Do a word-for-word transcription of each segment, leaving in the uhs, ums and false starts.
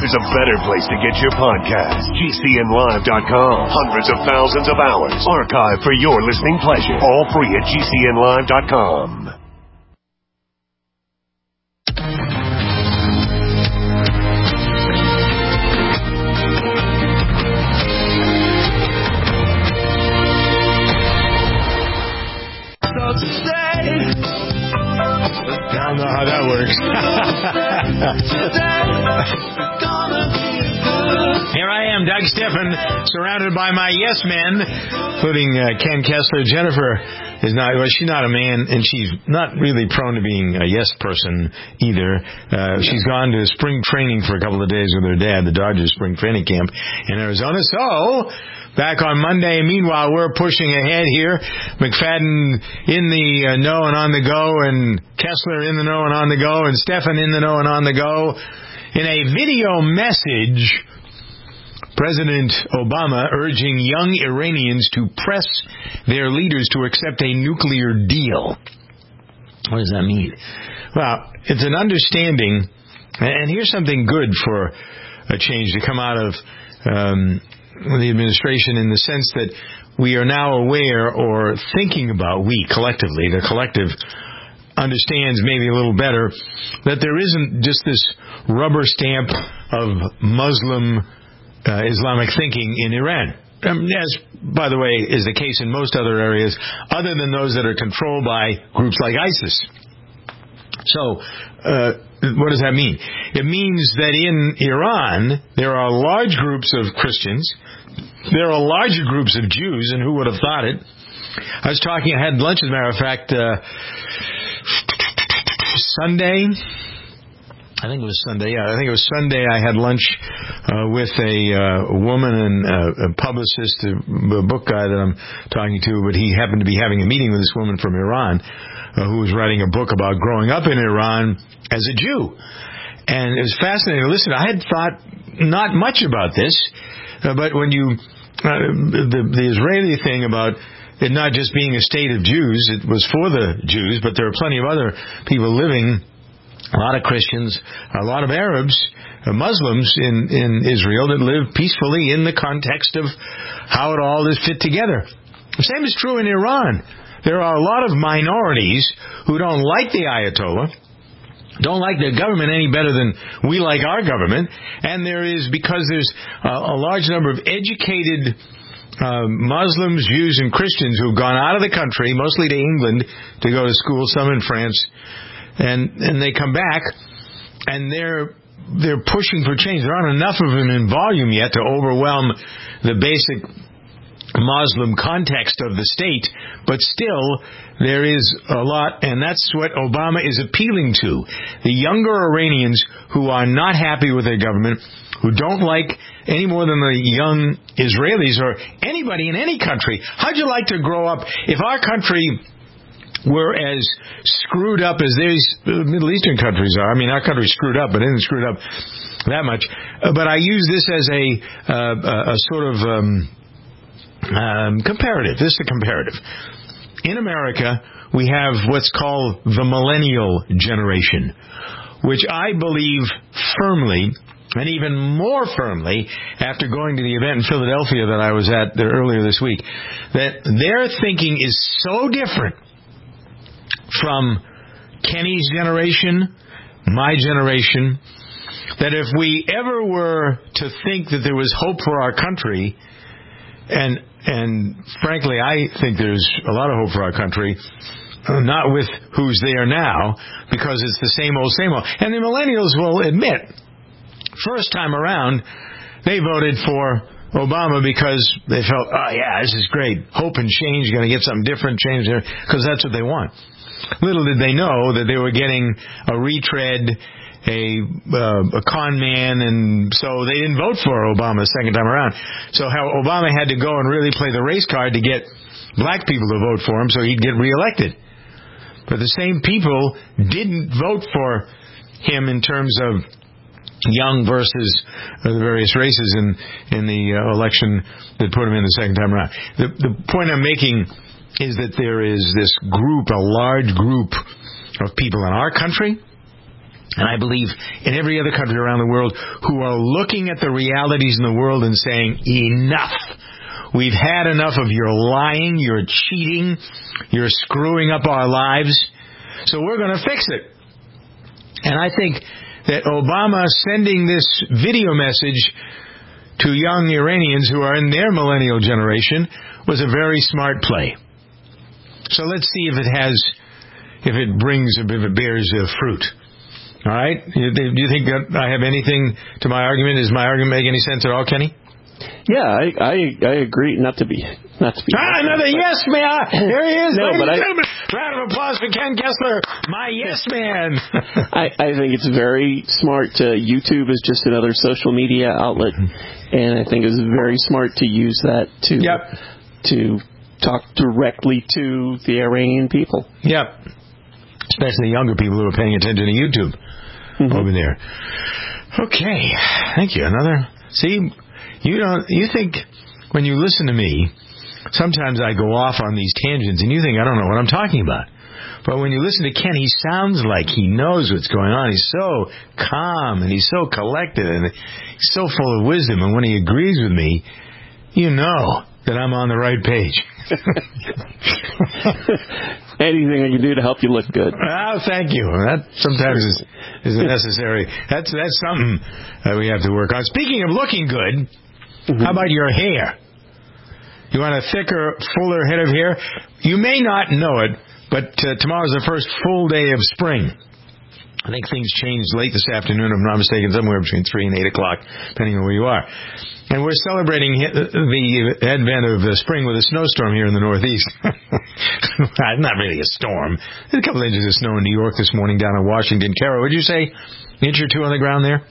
there's a better place to get your podcast. G C N live dot com. Hundreds of thousands of hours archived for your listening pleasure. All free at G C N live dot com. I don't know how that works. Here I am, Doug Steffen, surrounded by my yes men, including uh, Ken Kessler. Jennifer is not, well, she's not a man, and she's not really prone to being a yes person either. Uh, she's gone to spring training for a couple of days with her dad, the Dodgers spring training camp in Arizona. So, back on Monday. Meanwhile, we're pushing ahead here. McFadden in the uh, know and on the go, and Kessler in the know and on the go, and Steffen in the know and on the go. In a video message, President Obama urging young Iranians to press their leaders to accept a nuclear deal. What does that mean? Well, it's an understanding, and here's something good for a change to come out of um, the administration, in the sense that we are now aware, or thinking about, we collectively, the collective understands maybe a little better, that there isn't just this rubber stamp of Muslim uh, Islamic thinking in Iran. Um, as, by the way, is the case in most other areas, other than those that are controlled by groups like ISIS. So, uh, what does that mean? It means that in Iran, there are large groups of Christians. There are larger groups of Jews, and who would have thought it? I was talking, I had lunch, as a matter of fact, uh, Sunday. I think it was Sunday. Yeah, I think it was Sunday. I had lunch uh, with a uh, woman and uh, a publicist, a, a book guy that I'm talking to, but he happened to be having a meeting with this woman from Iran uh, who was writing a book about growing up in Iran as a Jew. And it was fascinating to listen. I had thought not much about this, uh, but when you, uh, the, the Israeli thing about it not just being a state of Jews, it was for the Jews, but there are plenty of other people living, a lot of Christians, a lot of Arabs, uh, Muslims in, in Israel that live peacefully in the context of how it all is fit together. The same is true in Iran. There are a lot of minorities who don't like the Ayatollah, don't like their government any better than we like our government, and there is, because there's a, a large number of educated uh, Muslims, Jews, and Christians who have gone out of the country, mostly to England, to go to school, some in France, and and they come back, and they're they're pushing for change. There aren't enough of them in volume yet to overwhelm the basic Muslim context of the state, but still there is a lot, and that's what Obama is appealing to. The younger Iranians who are not happy with their government, who don't like any more than the young Israelis or anybody in any country. How'd you like to grow up if our country were as screwed up as these Middle Eastern countries are? I mean, our country's screwed up, but it isn't screwed up that much. Uh, but I use this as a, uh, a sort of um, um, comparative. This is a comparative. In America, we have what's called the millennial generation, which I believe firmly, and even more firmly after going to the event in Philadelphia that I was at there earlier this week, that their thinking is so different from Kenny's generation, my generation, that if we ever were to think that there was hope for our country, and and frankly, I think there's a lot of hope for our country, not with who's there now, because it's the same old, same old. And the millennials will admit, first time around, they voted for Obama because they felt, oh yeah, this is great, hope and change, you're going to get something different, change there, because that's what they want. Little did they know that they were getting a retread, a uh, a con man, and so they didn't vote for Obama the second time around. So how Obama had to go and really play the race card to get black people to vote for him so he'd get reelected. But the same people didn't vote for him in terms of young versus uh, the various races in, in the uh, election that put him in the second time around. The, the point I'm making is that there is this group, a large group of people in our country and I believe in every other country around the world, who are looking at the realities in the world and saying, enough. We've had enough of your lying, your cheating, your screwing up our lives, so we're going to fix it. And I think that Obama sending this video message to young Iranians who are in their millennial generation was a very smart play. So let's see if it has, if it brings, if it bears uh, fruit. All right? Do you think that I have anything to my argument? Does my argument make any sense at all, Kenny? Yeah, I, I I agree. Not to be not to be. Ah, another yes man. There he is. No, Ladies but and I, gentlemen, round of applause for Ken Kessler, my yes man. I, I think it's very smart. To, YouTube is just another social media outlet, and I think it's very smart to use that to yep. to talk directly to the Iranian people. Yep. Especially the younger people who are paying attention to YouTube mm-hmm. over there. Okay, thank you. Another. See. You don't. You think when you listen to me, sometimes I go off on these tangents, and you think I don't know what I'm talking about. But when you listen to Ken, he sounds like he knows what's going on. He's so calm, and he's so collected, and he's so full of wisdom. And when he agrees with me, you know that I'm on the right page. Anything I can do to help you look good. Oh, thank you. That sometimes is, is necessary. That's that's something that we have to work on. Speaking of looking good, mm-hmm. how about your hair? You want a thicker, fuller head of hair? You may not know it, but uh, tomorrow's the first full day of spring. I think things changed late this afternoon, if I'm not mistaken, somewhere between three and eight o'clock, depending on where you are. And we're celebrating the advent of spring with a snowstorm here in the Northeast. Not really a storm. There's a couple inches of snow in New York this morning, down in Washington. Kara, would you say an inch or two on the ground there?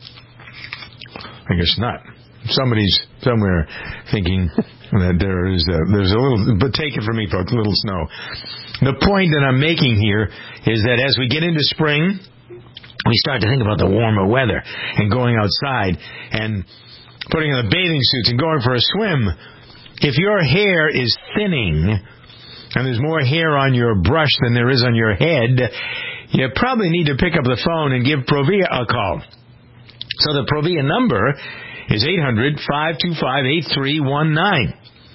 I guess not. Somebody's somewhere thinking that there is a, there's a little, but take it from me, folks, a little snow. The point that I'm making here is that as we get into spring, we start to think about the warmer weather and going outside and putting on the bathing suits and going for a swim. If your hair is thinning and there's more hair on your brush than there is on your head, you probably need to pick up the phone and give Provia a call. So the Provia number is eight hundred, five two five, eight three one nine.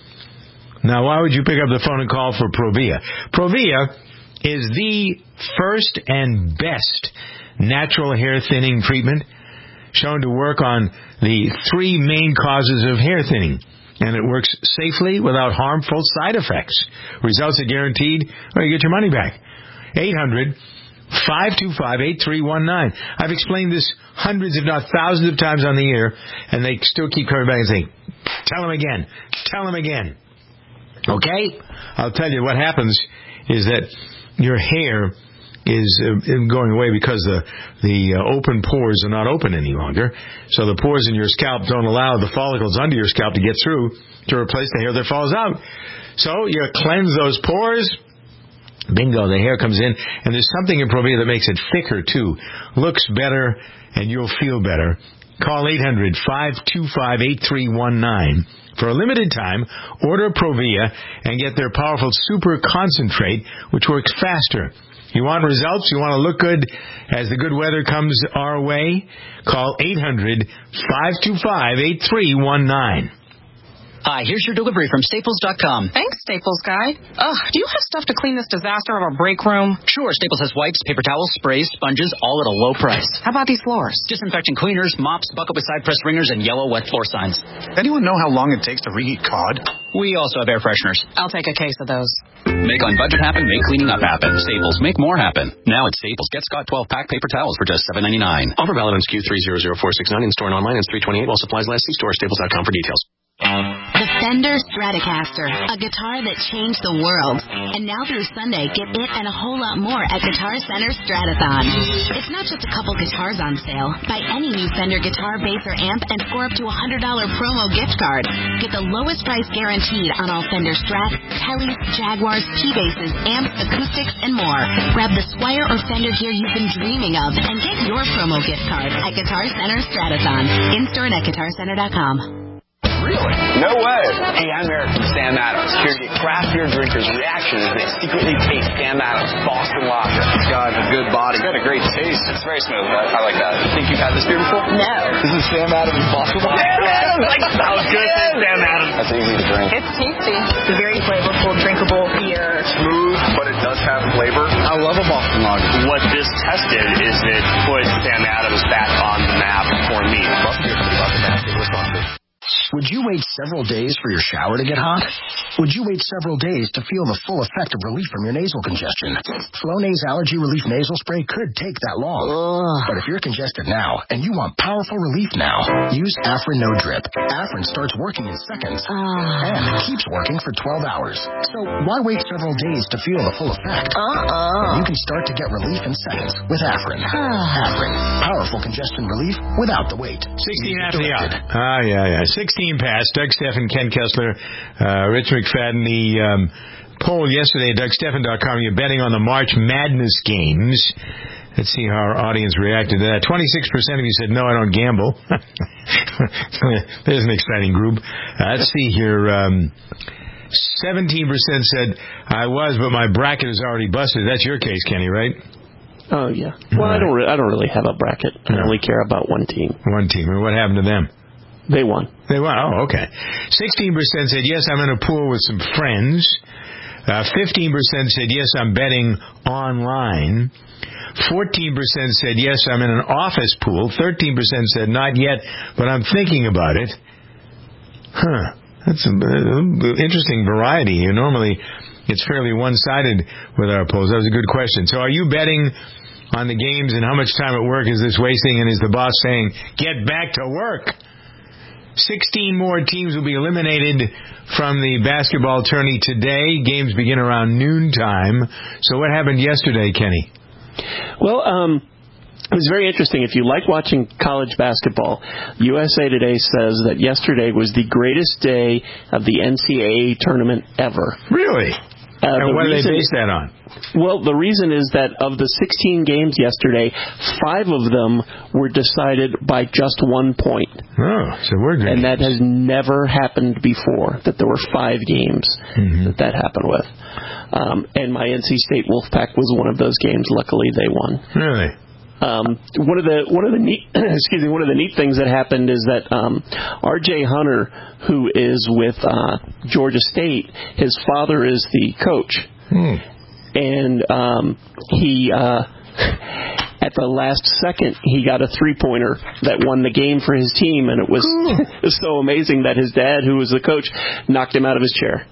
Now, why would you pick up the phone and call for Provia? Provia is the first and best natural hair thinning treatment shown to work on the three main causes of hair thinning. And it works safely without harmful side effects. Results are guaranteed, or you get your money back. eight hundred, five two five, eight three one nine. I've explained this hundreds, if not thousands of times on the air, and they still keep coming back and saying, tell them again, tell them again. Okay? I'll tell you what happens is that your hair is uh, going away because the the uh, open pores are not open any longer. So the pores in your scalp don't allow the follicles under your scalp to get through to replace the hair that falls out. So you cleanse those pores. Bingo, the hair comes in. And there's something in Provia that makes it thicker, too. Looks better, and you'll feel better. Call eight hundred, five two five, eight three one nine. For a limited time, order Provia and get their powerful super concentrate, which works faster. You want results? You want to look good as the good weather comes our way? Call eight hundred, five two five, eight three one nine. Hi, here's your delivery from Staples dot com. Thanks, Staples guy. Ugh, do you have stuff to clean this disaster of a break room? Sure, Staples has wipes, paper towels, sprays, sponges, all at a low price. How about these floors? Disinfecting cleaners, mops, bucket with side press ringers, and yellow wet floor signs. Anyone know how long it takes to reheat cod? We also have air fresheners. I'll take a case of those. Make on budget happen, make cleaning up happen. Staples, make more happen. Now at Staples, get Scott twelve pack paper towels for just seven ninety-nine. Offer valid on S K U three zero zero four six nine in store and online. It's three twenty-eight while supplies last. See store staples dot com for details. The Fender Stratocaster, a guitar that changed the world. And now through Sunday, get it and a whole lot more at Guitar Center Stratathon. It's not just a couple guitars on sale. Buy any new Fender guitar, bass, or amp and score up to a one hundred dollars promo gift card. Get the lowest price guaranteed on all Fender Strat, Tellys, Jaguars, P-Basses, amps, acoustics, and more. Grab the Squier or Fender gear you've been dreaming of and get your promo gift card at Guitar Center Stratathon. In-store and at guitar center dot com. Really? No way. Hey, I'm Eric from Sam Adams. Here to get craft beer drinkers' reaction as they secretly taste Sam Adams Boston Lager. This guy has a good body. It's got a great taste. It's very smooth. I, I like that. Think you've had this beer before? No. This is Sam Adams Boston Lager. Sam Adams! Like, that was good. Sam Adams. That's easy to drink. It's tasty. It's a very flavorful, drinkable beer. Smooth, but it does have flavor. I love a Boston Lager. What this tested is it put Sam Adams back on the map for me. Love to hear something about the map. What's on this? Would you wait several days for your shower to get hot? Would you wait several days to feel the full effect of relief from your nasal congestion? Flonase Allergy Relief Nasal Spray could take that long. Ugh. But if you're congested now and you want powerful relief now, use Afrin No Drip. Afrin starts working in seconds uh. and it keeps working for twelve hours. So why wait several days to feel the full effect? Uh-uh. You can start to get relief in seconds with Afrin. Uh. Afrin, powerful congestion relief without the wait. sixteen after the hour. Ah, yeah, yeah. sixteen past. Doug Steffen, Ken Kessler, uh, Rich McFadden. The um, poll yesterday at Doug Steffen dot com, you're betting on the March Madness games. Let's see how our audience reacted to that. twenty-six percent of you said, no, I don't gamble. There's an exciting group. Uh, let's see here. Um, seventeen percent said, I was, but my bracket is already busted. That's your case, Kenny, right? Oh, yeah. Well, right. I don't re- I don't really have a bracket. I no. only care about one team. One team. And what happened to them? They won. They won. Oh, okay. sixteen percent said, yes, I'm in a pool with some friends. Uh, fifteen percent said, yes, I'm betting online. fourteen percent said, yes, I'm in an office pool. thirteen percent said, not yet, but I'm thinking about it. Huh. That's an interesting variety. Normally, it's fairly one-sided with our polls. That was a good question. So are you betting on the games, and how much time at work is this wasting, and is the boss saying, get back to work? sixteen more teams will be eliminated from the basketball tourney today. Games begin around noontime. So what happened yesterday, Kenny? Well, um, it was very interesting. If you like watching college basketball, U S A Today says that yesterday was the greatest day of the N C double A tournament ever. Really? Uh, and what do they base that on? Well, the reason is that of the sixteen games yesterday, five of them were decided by just one point. Oh, so we're good. And that has never happened before, that there were five games mm-hmm. that that happened with. Um, and my N C State Wolfpack was one of those games. Luckily, they won. Really? Um, one of the one of the neat excuse me one of the neat things that happened is that um, R J Hunter, who is with uh, Georgia State, his father is the coach, hmm. and um, he uh, at the last second he got a three pointer that won the game for his team, and it was it was so amazing that his dad, who was the coach, knocked him out of his chair.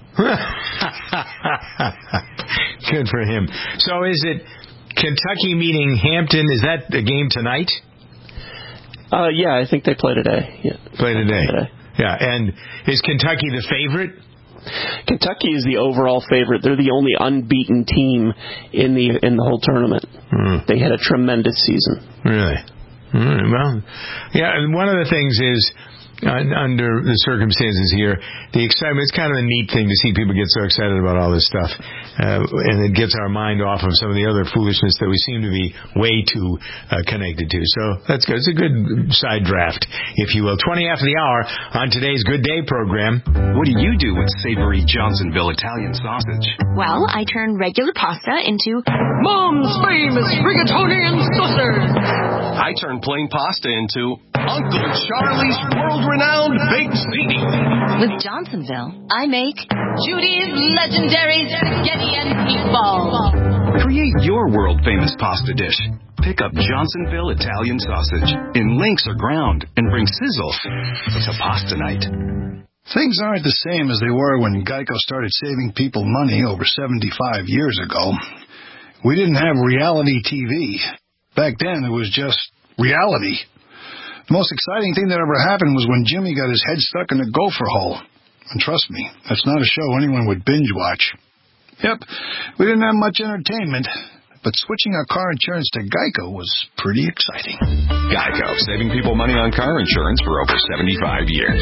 Good for him. So is it Kentucky meeting Hampton? Is that a game tonight? Uh, yeah, I think they play today. Yeah. Play today. today. Yeah, and is Kentucky the favorite? Kentucky is the overall favorite. They're the only unbeaten team in the in the whole tournament. Mm. They had a tremendous season. Really? Mm, well, yeah. And one of the things is, Uh, under the circumstances here, the excitement, it's kind of a neat thing to see people get so excited about all this stuff. Uh, and it gets our mind off of some of the other foolishness that we seem to be way too uh, connected to. So that's good. It's a good side draft, if you will. twenty after the hour on today's Good Day program. What do you do with savory Johnsonville Italian sausage? Well, I turn regular pasta into Mom's famous rigatoni and sausage. I turn plain pasta into Uncle Charlie's world-renowned baked ziti. With Johnsonville, I make Judy's legendary spaghetti and meatballs. Create your world-famous pasta dish. Pick up Johnsonville Italian sausage in links or ground and bring sizzle to pasta night. Things aren't the same as they were when Geico started saving people money over seventy-five years ago. We didn't have reality T V. Back then, it was just reality. The most exciting thing that ever happened was when Jimmy got his head stuck in a gopher hole. And trust me, that's not a show anyone would binge watch. Yep, we didn't have much entertainment, but switching our car insurance to Geico was pretty exciting. Geico, saving people money on car insurance for over seventy-five years.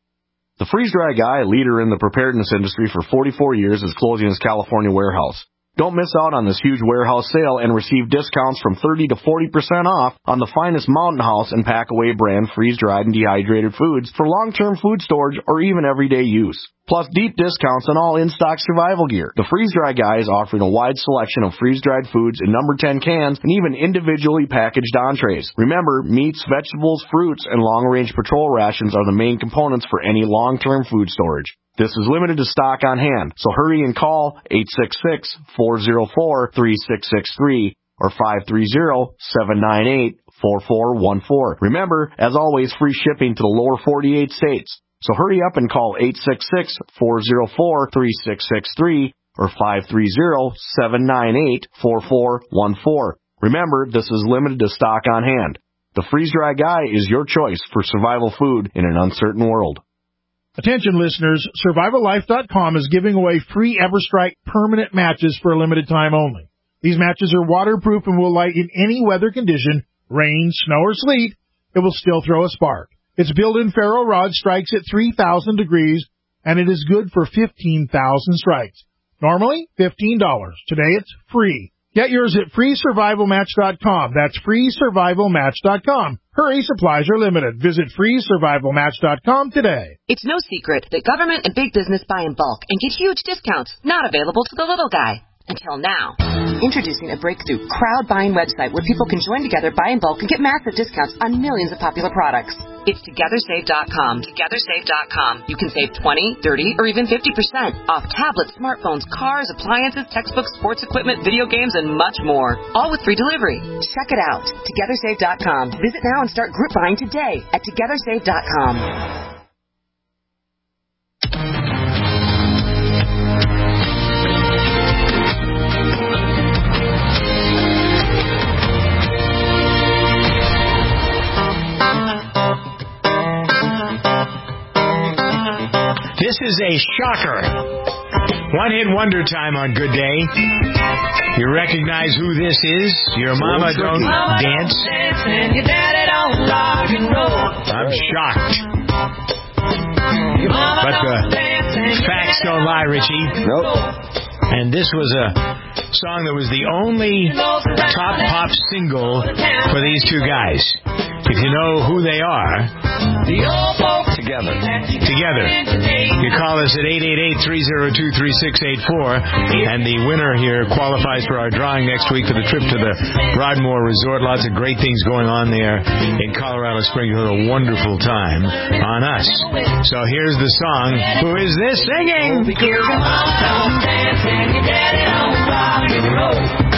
The Freeze Dry Guy, leader in the preparedness industry for forty-four years, is closing his California warehouse. Don't miss out on this huge warehouse sale and receive discounts from thirty to forty percent off on the finest Mountain House and Packaway brand freeze-dried and dehydrated foods for long-term food storage or even everyday use. Plus deep discounts on all in-stock survival gear. The Freeze Dry Guy is offering a wide selection of freeze-dried foods in number ten cans and even individually packaged entrees. Remember, meats, vegetables, fruits, and long-range patrol rations are the main components for any long-term food storage. This is limited to stock on hand, so hurry and call eight six six, four zero four, three six six three or five three zero, seven nine eight, four four one four. Remember, as always, free shipping to the lower forty-eight states. So hurry up and call eight six six, four zero four, three six six three or five three zero, seven nine eight, four four one four. Remember, this is limited to stock on hand. The Freeze Dry Guy is your choice for survival food in an uncertain world. Attention listeners, Survival Life dot com is giving away free EverStrike permanent matches for a limited time only. These matches are waterproof and will light in any weather condition, rain, snow, or sleet. It will still throw a spark. Its built-in ferro rod strikes at three thousand degrees, and it is good for fifteen thousand strikes. Normally, fifteen dollars. Today, it's free. Get yours at free survival match dot com. That's free survival match dot com. Hurry, supplies are limited. Visit free survival match dot com today. It's no secret that government and big business buy in bulk and get huge discounts not available to the little guy. Until now. Introducing a breakthrough crowd buying website where people can join together, buy in bulk, and get massive discounts on millions of popular products. It's together save dot com. together save dot com. You can save twenty, thirty, or even fifty percent off tablets, smartphones, cars, appliances, textbooks, sports equipment, video games, and much more. All with free delivery. Check it out. together save dot com. Visit now and start group buying today at together save dot com. This is a shocker. One-hit wonder time on Good Day. You recognize who this is? Your mama don't dance. I'm shocked. But the facts don't lie, Richie. Nope. And this was a song that was the only top pop single for these two guys. If you know who they are, together. Together. You call us at eight eight eight, three oh two, three six eight four, and the winner here qualifies for our drawing next week for the trip to the Broadmoor Resort. Lots of great things going on there in Colorado Springs. A wonderful time on us. So here's the song. Who is this singing? Because your mama don't dance and your daddy don't rock and roll.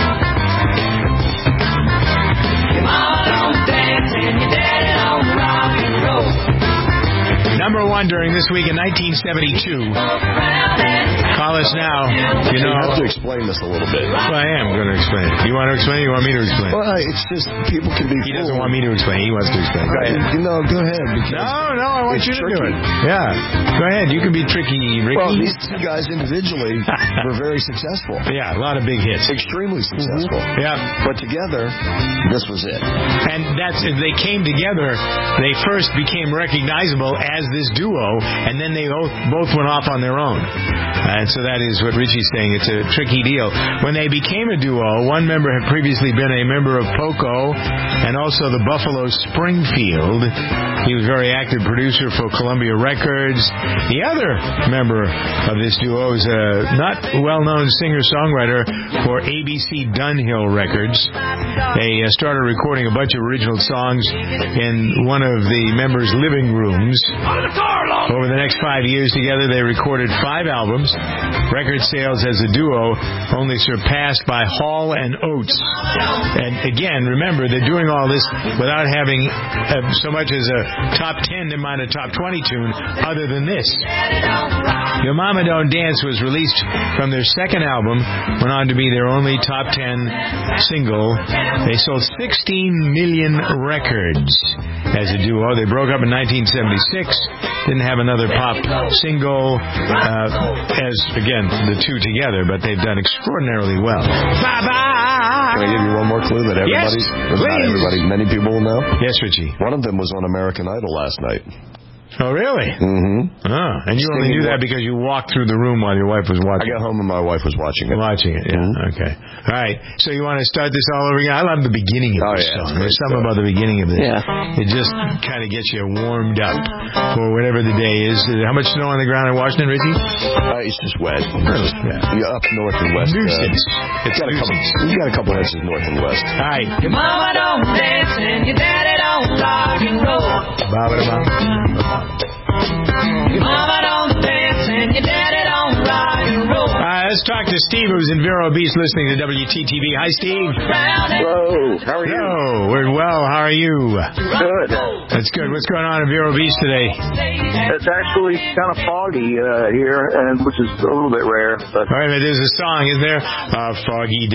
Your mama don't dance and your daddy don't rock and roll. Number one during this week in nineteen seventy-two. Call us now. You know, you have to explain this a little bit. Well, I am going to explain it. You want to explain it? You want me to explain it? Well, it's just people can be. He fooled. Doesn't want me to explain. He wants to explain. Go ahead. You know, go ahead. No, no, I want you to tricky. do it. Yeah. Go ahead. You can be tricky, Ricky. Well, these two guys individually were very successful. Yeah, a lot of big hits. Extremely successful. Mm-hmm. Yeah. But together, this was it. And that's they came together. They first became recognizable as this duo, and then they both, both went off on their own. And so that is what Richie's saying. It's a tricky deal. When they became a duo, one member had previously been a member of Poco and also the Buffalo Springfield. He was a very active producer for Columbia Records. The other member of this duo is a not well-known singer-songwriter for A B C Dunhill Records. They uh, started recording a bunch of original songs in one of the members' living rooms. Over the next five years together, they recorded five albums. Record sales as a duo only surpassed by Hall and Oates. And again, remember, they're doing all this without having uh, so much as a top ten in mind, a top twenty tune other than this. Your Mama Don't Dance was released from their second album, went on to be their only top ten single. They sold sixteen million records as a duo. They broke up in nineteen seventy-six, didn't have another pop single uh, as, again, the two together, but they've done extraordinarily well. Bye-bye! Can I give you one more clue that everybody, yes, not everybody, many people will know? Yes, Richie. One of them was on American Idol last night. Oh, really? Mm-hmm. Oh, and you only knew that because you walked through the room while your wife was watching. I got home and my wife was watching it. Watching it, yeah. Mm-hmm. Okay. All right. So you want to start this all over again? I love the beginning of oh, this yeah, song. There's something about the beginning of this. Yeah. It just kind of gets you warmed up for whatever the day is. How much snow on the ground in Washington, Richie? Uh, it's just wet. Really? Yeah. You're up north and west. Nuisance. Uh, it's got a couple, you got a couple inches north and west. All right. Your mama don't dance and your daddy don't rock and roll. Your mama don't dance and your daddy don't rock and roll. Uh, let's talk to Steve, who's in Vero Beach listening to W T T V. Hi, Steve. Hello. How are you? Hello. We're well. How are you? Good. That's good. What's going on in Vero Beach today? It's actually kind of foggy uh, here, and which is a little bit rare. But all right, but there's a song, isn't there? A foggy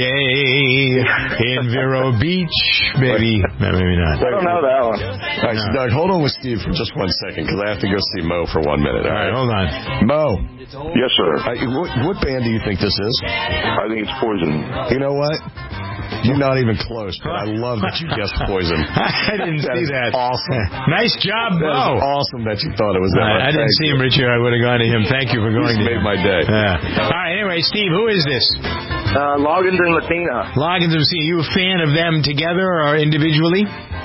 day in Vero Beach. Maybe. No, maybe not. I don't know that one. All right, so Doug, hold on with Steve for just one second, because I have to go see Mo for one minute. All right, hold on. Mo. Yes, sir. Uh, what, what band do you think this is? I think it's Poison. You know what? You're not even close, but I love that you guessed Poison. I didn't that see is that. Awesome. Nice job, Mo. That is awesome that you thought it was that. I, I didn't see him, Richard. I would have gone to him. Thank you for going He's to made him. my day. Yeah. All right, anyway, Steve, who is this? Uh, Loggins and Latina. Loggins and Latina. You a fan of them together or individually?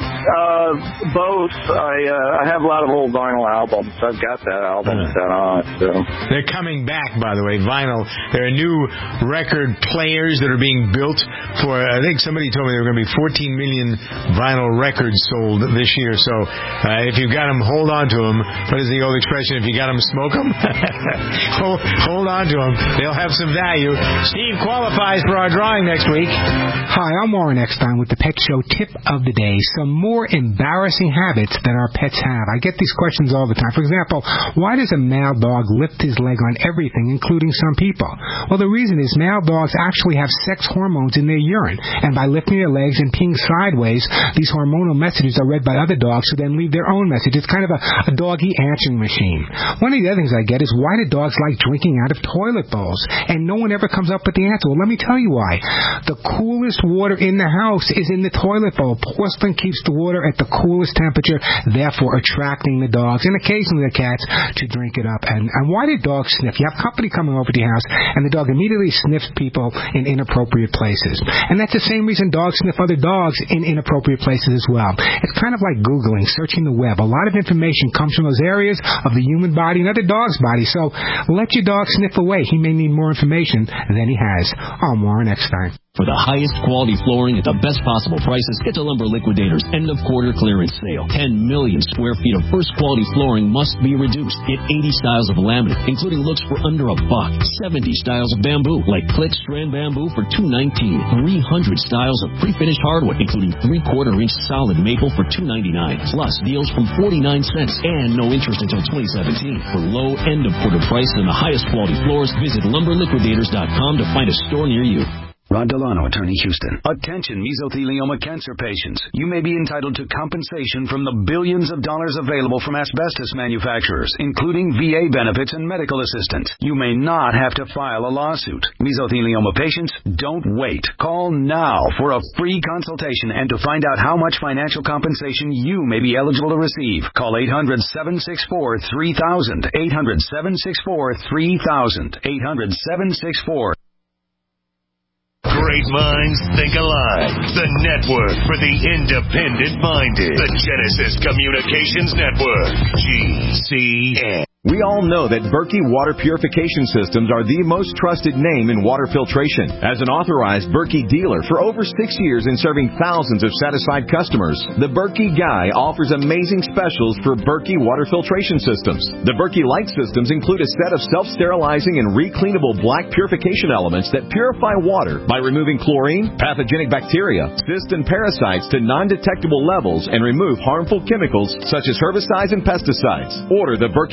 Uh, both. I uh, I have a lot of old vinyl albums. I've got that album uh, set on. So. They're coming back, by the way, vinyl. There are new record players that are being built for, I think somebody told me there were going to be fourteen million vinyl records sold this year. So uh, if you've got them, hold on to them. What is the old expression? If you got them, smoke them. hold, hold on to them. They'll have some value. Steve qualifies for our drawing next week. Hi, I'm Warren Eckstein with the Pet Show Tip of the Day. Some more embarrassing habits that our pets have. I get these questions all the time. For example, why does a male dog lift his leg on everything, including some people? Well, the reason is male dogs actually have sex hormones in their urine, and by lifting their legs and peeing sideways, these hormonal messages are read by other dogs who then leave their own message. It's kind of a, a doggy answering machine. One of the other things I get is why do dogs like drinking out of toilet bowls? And no one ever comes up with the answer. Well, let me tell you why. The coolest water in the house is in the toilet bowl. Porcelain keeps the water at the coolest temperature, therefore attracting the dogs and occasionally the cats to drink it up. And, and why do dogs sniff? You have company coming over to your house, and the dog immediately sniffs people in inappropriate places. And that's the same reason dogs sniff other dogs in inappropriate places as well. It's kind of like Googling, searching the web. A lot of information comes from those areas of the human body and other dogs' bodies. So let your dog sniff away. He may need more information than he has. I'm Warren Eckstein. For the highest quality flooring at the best possible prices, get to Lumber Liquidators' end-of-quarter clearance sale. ten million square feet of first-quality flooring must be reduced. Get eighty styles of laminate, including looks for under a buck. seventy styles of bamboo, like click strand bamboo for two nineteen. three hundred styles of pre-finished hardwood, including three-quarter inch solid maple for two ninety-nine. Plus deals from forty-nine cents and no interest until twenty seventeen. For low end-of-quarter price and the highest quality floors, visit lumber liquidators dot com to find a store near you. Ron Delano, Attorney, Houston. Attention, mesothelioma cancer patients. You may be entitled to compensation from the billions of dollars available from asbestos manufacturers, including V A benefits and medical assistance. You may not have to file a lawsuit. Mesothelioma patients, don't wait. Call now for a free consultation and to find out how much financial compensation you may be eligible to receive. Call eight hundred, seven six four, three thousand. eight hundred, seven six four, three thousand. eight hundred, seven six four. Great minds think alike. The network for the independent-minded. The Genesis Communications Network. G C N. We all know that Berkey Water Purification Systems are the most trusted name in water filtration. As an authorized Berkey dealer for over six years and serving thousands of satisfied customers, the Berkey Guy offers amazing specials for Berkey Water Filtration Systems. The Berkey Light Systems include a set of self-sterilizing and recleanable black purification elements that purify water by removing chlorine, pathogenic bacteria, cysts, and parasites to non-detectable levels and remove harmful chemicals such as herbicides and pesticides. Order the Berkey Light Systems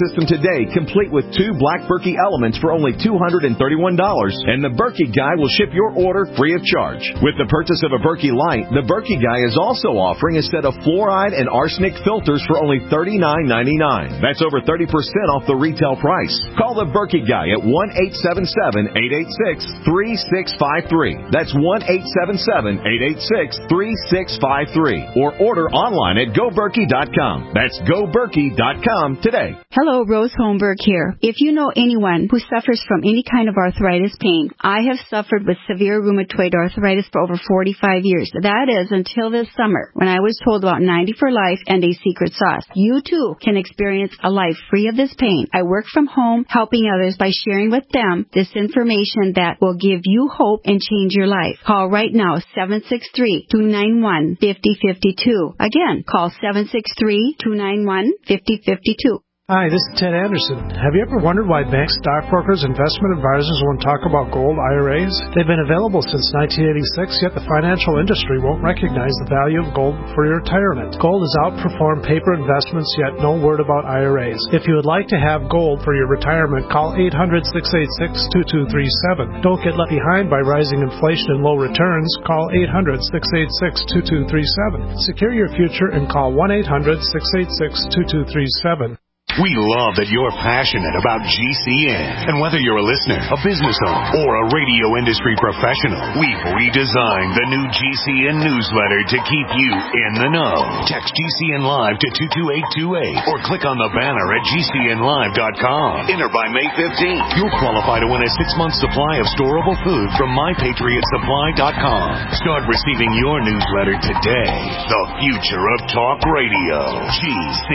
system today, complete with two Black Berkey elements for only two hundred thirty-one dollars, and the Berkey Guy will ship your order free of charge. With the purchase of a Berkey Light, the Berkey Guy is also offering a set of fluoride and arsenic filters for only thirty-nine ninety-nine. That's over thirty percent off the retail price. Call the Berkey Guy at one eight seven seven, eight eight six, three six five three. That's one eight seven seven, eight eight six, three six five three. Or order online at go berkey dot com. That's go berkey dot com today. Hello, Rose Holmberg here. If you know anyone who suffers from any kind of arthritis pain, I have suffered with severe rheumatoid arthritis for over forty-five years. That is until this summer, when I was told about ninety for Life and a secret sauce. You too can experience a life free of this pain. I work from home, helping others by sharing with them this information that will give you hope and change your life. Call right now, seven six three, two nine one, five zero five two. Again, call seven six three, two nine one, five zero five two. Hi, this is Ted Anderson. Have you ever wondered why banks, stockbrokers, investment advisors won't talk about gold I R As? They've been available since nineteen eighty-six, yet the financial industry won't recognize the value of gold for your retirement. Gold has outperformed paper investments, yet no word about I R As. If you would like to have gold for your retirement, call eight hundred, six eight six, two two three seven. Don't get left behind by rising inflation and low returns. Call eight hundred, six eight six, two two three seven. Secure your future and call one eight hundred, six eight six, two two three seven. We love that you're passionate about G C N. And whether you're a listener, a business owner, or a radio industry professional, we've redesigned the new G C N newsletter to keep you in the know. Text G C N Live to two two eight two eight or click on the banner at G C N live dot com. Enter by May fifteenth. You'll qualify to win a six-month supply of storable food from my patriot supply dot com. Start receiving your newsletter today. The future of talk radio. G C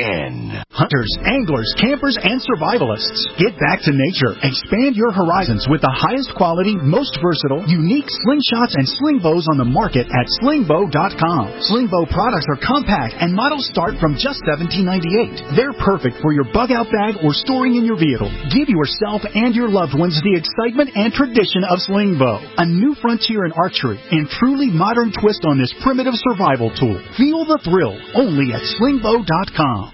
N. Hunters, anglers, campers, and survivalists. Get back to nature. Expand your horizons with the highest quality, most versatile, unique slingshots and sling bows on the market at sling bow dot com. Sling bow products are compact and models start from just seventeen ninety-eight. They're perfect for your bug-out bag or storing in your vehicle. Give yourself and your loved ones the excitement and tradition of sling bow. A new frontier in archery and truly modern twist on this primitive survival tool. Feel the thrill only at sling bow dot com.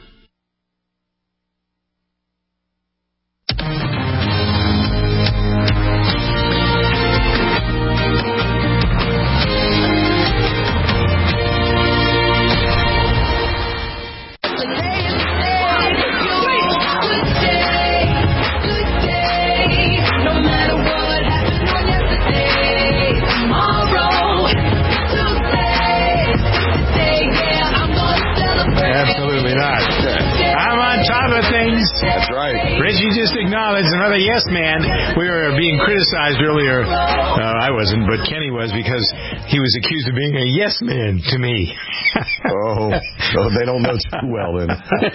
That's right. Reggie just acknowledged another yes man. We were being criticized earlier. Uh, I wasn't, but Kenny was, because he was accused of being a yes man to me. oh, oh, they don't know too well then.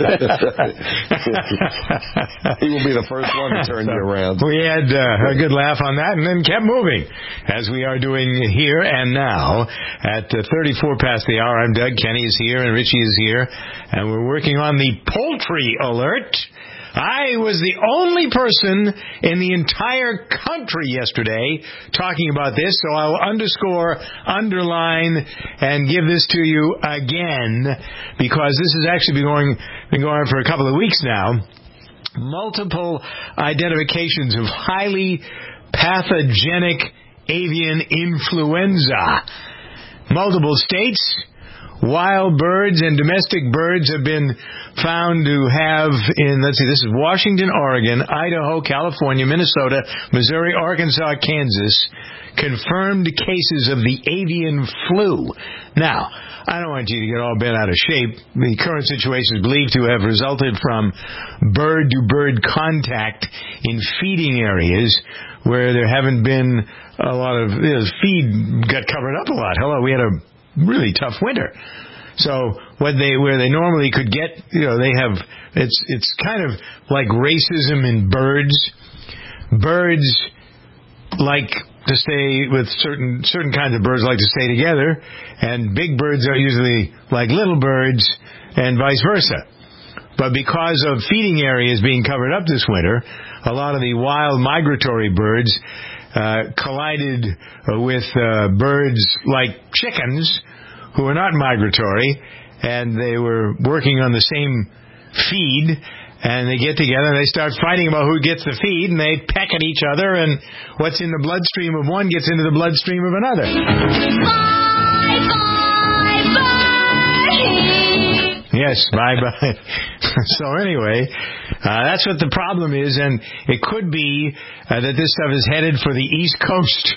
He will be the first one to turn so, you around. We had uh, a good laugh on that and then kept moving, as we are doing here and now. At uh, thirty-four past the hour, I'm Doug. Kenny is here and Richie is here, and we're working on the poultry alert. I was the only person in the entire country yesterday talking about this, so I'll underscore, underline, and give this to you again, because this has actually been going, been going on for a couple of weeks now. Multiple identifications of highly pathogenic avian influenza. Multiple states, wild birds and domestic birds have been found to have in, let's see, this is Washington, Oregon, Idaho, California, Minnesota, Missouri, Arkansas, Kansas, confirmed cases of the avian flu. Now, I don't want you to get all bent out of shape. The current situation is believed to have resulted from bird-to-bird contact in feeding areas where there haven't been a lot of, you know, feed got covered up a lot. Hello, we had a really tough winter. So what they where they normally could get, you know, they have, it's it's kind of like racism in birds. Birds like to stay with certain certain kinds of birds like to stay together, and big birds are usually like little birds, and vice versa. But because of feeding areas being covered up this winter, a lot of the wild migratory birds Uh, collided uh, with uh, birds like chickens who are not migratory, and they were working on the same feed, And they get together and they start fighting about who gets the feed, and they peck at each other, and what's in the bloodstream of one gets into the bloodstream of another. Bye, bye, bye. Yes, bye-bye. So anyway, uh, that's what the problem is, and it could be uh, that this stuff is headed for the East Coast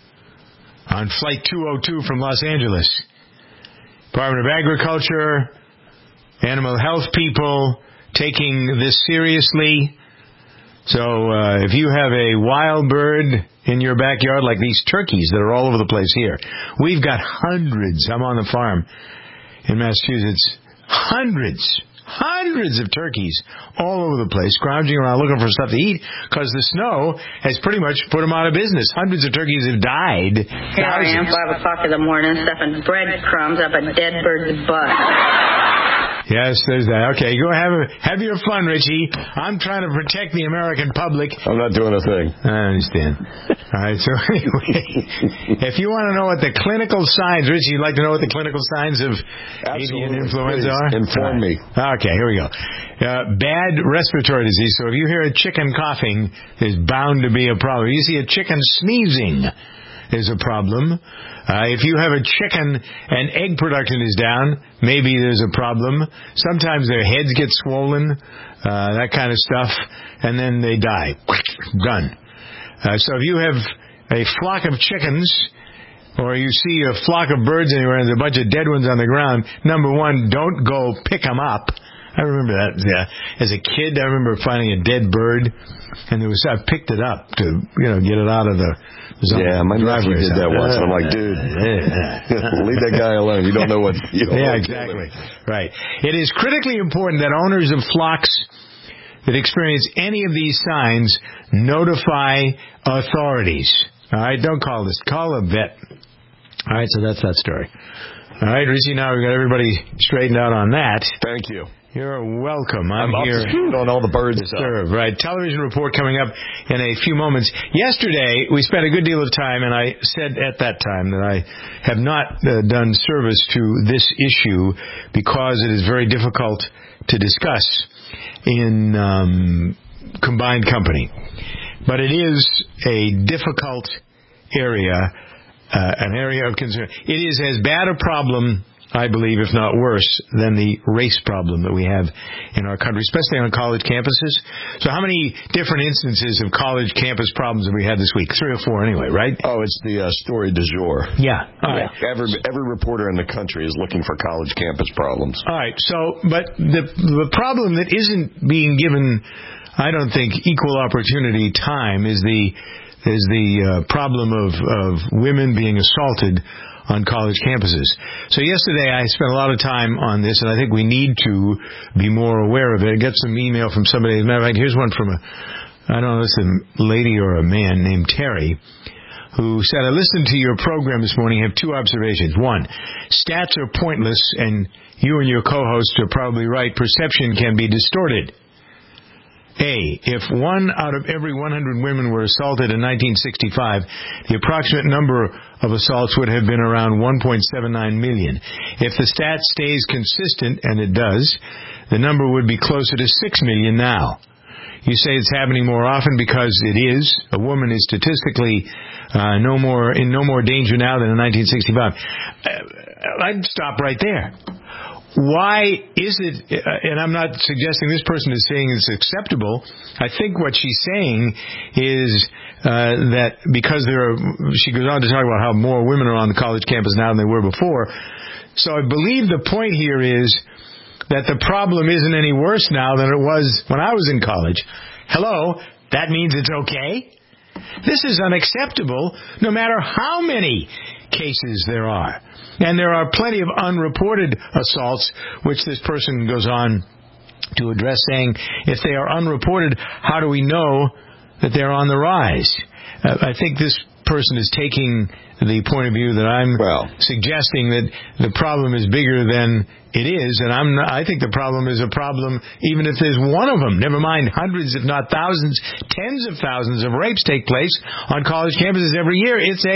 on Flight two oh two from Los Angeles. Department of Agriculture, animal health people, taking this seriously. So uh, if you have a wild bird in your backyard, like these turkeys that are all over the place here, we've got hundreds. I'm on the farm in Massachusetts. Hundreds, hundreds of turkeys all over the place, scrounging around looking for stuff to eat because the snow has pretty much put them out of business. Hundreds of turkeys have died. Here I am, five o'clock in the morning, stuffing breadcrumbs up a dead bird's butt. Yes, there's that. Okay, go have a, have your fun, Richie. I'm trying to protect the American public. I'm not doing a thing. I understand. All right, so anyway, if you want to know what the clinical signs, Richie, you'd like to know what the clinical signs of Absolutely. avian influenza Please, are? inform right. me. Okay, here we go. Uh, bad respiratory disease. So if you hear a chicken coughing, there's bound to be a problem. If you see a chicken sneezing, there's a problem. Uh, if you have a chicken and egg production is down, maybe there's a problem. Sometimes their heads get swollen, uh, that kind of stuff, and then they die. Done. Uh, so if you have a flock of chickens, or you see a flock of birds anywhere and there's a bunch of dead ones on the ground, number one, don't go pick them up. I remember that. Yeah. As a kid, I remember finding a dead bird, and there was I picked it up to you know get it out of the zone. Yeah, my nephew did that once, and I'm like, dude, leave that guy alone. You don't know what. You don't yeah, know exactly. Right. It is critically important that owners of flocks that experience any of these signs notify authorities. All right, don't call this. Call a vet. All right, so that's that story. All right, Rizzy, now we've got everybody straightened out on that. Thank you. You're welcome. I'm, I'm here on all the birds to serve. Right. Television report coming up in a few moments. Yesterday, we spent a good deal of time, and I said at that time that I have not uh, done service to this issue because it is very difficult to discuss in um, combined company. But it is a difficult area, uh, an area of concern. It is as bad a problem, I believe, if not worse, than the race problem that we have in our country, especially on college campuses. So how many different instances of college campus problems have we had this week? Three or four anyway, right? Oh, it's the uh, story du jour. Yeah. All right. Every, every reporter in the country is looking for college campus problems. All right. So, but the, the problem that isn't being given, I don't think, equal opportunity time is the, is the uh, problem of, of women being assaulted on college campuses. So yesterday I spent a lot of time on this, and I think we need to be more aware of it. I got some email from somebody. As a matter of fact, here's one from a, I don't know if it's a lady or a man named Terry, who said, I listened to your program this morning. I have two observations. One, stats are pointless, and you and your co-host are probably right. Perception can be distorted. A, if one out of every one hundred women were assaulted in nineteen sixty-five, the approximate number of assaults would have been around one point seven nine million. If the stat stays consistent, and it does, the number would be closer to six million now. You say it's happening more often because it is. A woman is statistically uh, no more in no more danger now than in nineteen sixty-five. Uh, I'd stop right there. Why is it, and I'm not suggesting this person is saying it's acceptable, I think what she's saying is uh, that because there are, she goes on to talk about how more women are on the college campus now than they were before. So I believe the point here is that the problem isn't any worse now than it was when I was in college. Hello, that means it's okay? This is unacceptable no matter how many cases there are. And there are plenty of unreported assaults, which this person goes on to address, saying, if they are unreported, how do we know that they're on the rise? Uh, I think this person is taking the point of view that I'm well, suggesting that the problem is bigger than it is, and I'm not, I think the problem is a problem even if there's one of them. Never mind hundreds, if not thousands, tens of thousands of rapes take place on college campuses every year. It's a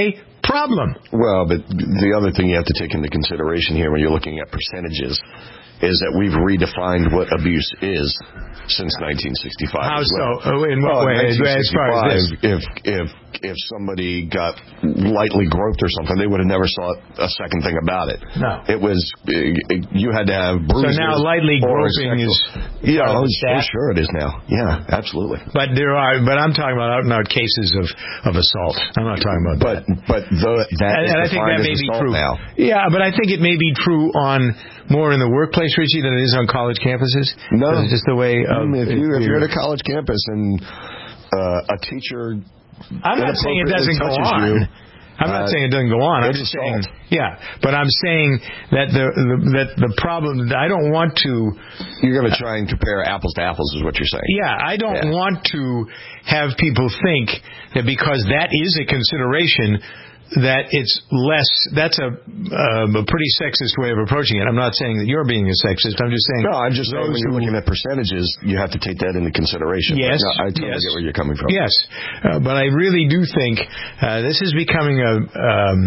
problem. Well, but the other thing you have to take into consideration here when you're looking at percentages is that we've redefined what abuse is since nineteen sixty-five. How as well. so? Oh, in what well, way? In As far as this? If if if somebody got lightly groped or something, they would have never saw a second thing about it. No. It was it, you had to have bruises. So now lightly or groping is yeah, part of oh, the stat? oh, sure it is now. Yeah, absolutely. But there are. But I'm talking about out and out cases of, of assault. I'm not talking about but, that. But the, that and, is and I think that defined may as be assault true. now. Yeah, but I think it may be true on more in the workplace, Richie, than it is on college campuses. No, it's just the way. I Of, mean, if you if you're at a college campus and uh, a teacher, I'm not saying it doesn't go on. You, I'm not uh, saying it doesn't go on. I'm it's just assault. saying, yeah. But I'm saying that the, the that the problem. I don't want to. You're going to try and compare apples to apples, is what you're saying. Yeah, I don't yeah. want to have people think that because that is a consideration, that it's less. That's a, uh, a pretty sexist way of approaching it. I'm not saying that you're being a sexist. I'm just saying. No, I'm just saying when you're looking at percentages, you have to take that into consideration. Yes, no, I totally yes. get where you're coming from. Yes, uh, but I really do think uh, this is becoming a. Um,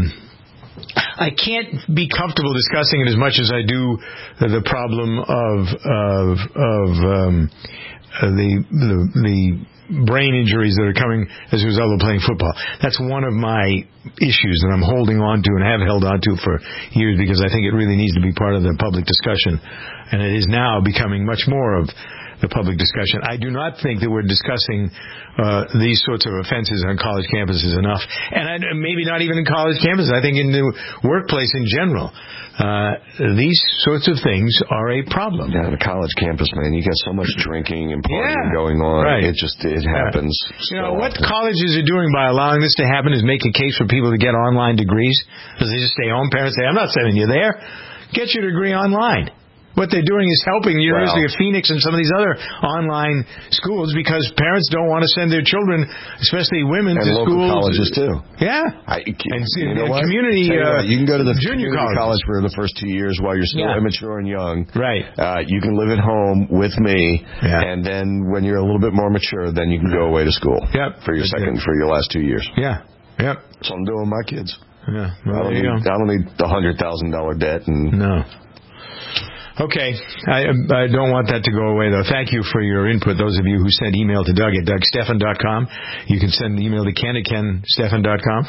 I can't be comfortable discussing it as much as I do the problem of of of um, uh, the the the. brain injuries that are coming as a result of playing football. That's one of my issues that I'm holding on to and have held on to for years because I think it really needs to be part of the public discussion. And it is now becoming much more of the public discussion. I do not think that we're discussing uh, these sorts of offenses on college campuses enough. And I, maybe not even in college campuses. I think in the workplace in general. Uh, these sorts of things are a problem. Yeah, the college campus, man, you got so much drinking and partying yeah, going on. Right. It just it happens. You so know, what often. colleges are doing by allowing this to happen is make a case for people to get online degrees because they just stay home. Parents say, I'm not sending you there. Get your degree online. What they're doing is helping the University wow. of Phoenix and some of these other online schools because parents don't want to send their children, especially women, and to local schools. colleges too. Yeah, I, and, you know and what? community. Uh, what, you can go to the junior community colleges. college for the first two years while you're still yeah. immature and young. Right. Uh, you can live at home with me, yeah. and then when you're a little bit more mature, then you can go away to school. Yep. For your That's second, it. for your last two years. Yeah. Yep. That's what I'm doing with my kids. Yeah. I Well, don't there need. you go. I don't need the hundred thousand dollar debt and no. Okay, I, I don't want that to go away, though. Thank you for your input, those of you who sent email to Doug at doug stephan dot com. You can send an email to ken at ken stephan dot com.